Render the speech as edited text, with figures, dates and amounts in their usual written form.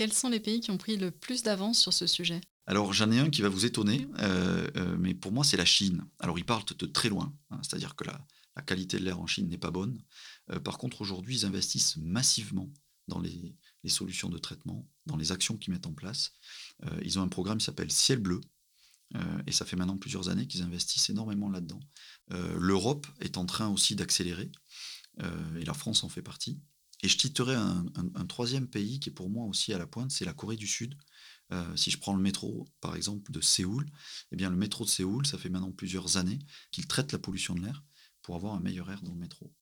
Quels sont les pays qui ont pris le plus d'avance sur ce sujet? Alors j'en ai un qui va vous étonner, mais pour moi c'est la Chine. Alors ils partent de très loin, hein, c'est-à-dire que la qualité de l'air en Chine n'est pas bonne. Par contre aujourd'hui ils investissent massivement dans les solutions de traitement, dans les actions qu'ils mettent en place. Ils ont un programme qui s'appelle Ciel bleu, et ça fait maintenant plusieurs années qu'ils investissent énormément là-dedans. L'Europe est en train aussi d'accélérer, et la France en fait partie. Et je citerai un 3 pays qui est pour moi aussi à la pointe, c'est la Corée du Sud. Si je prends le métro, par exemple, de Séoul, eh bien, le métro de Séoul, ça fait maintenant plusieurs années qu'il traite la pollution de l'air pour avoir un meilleur air dans le métro.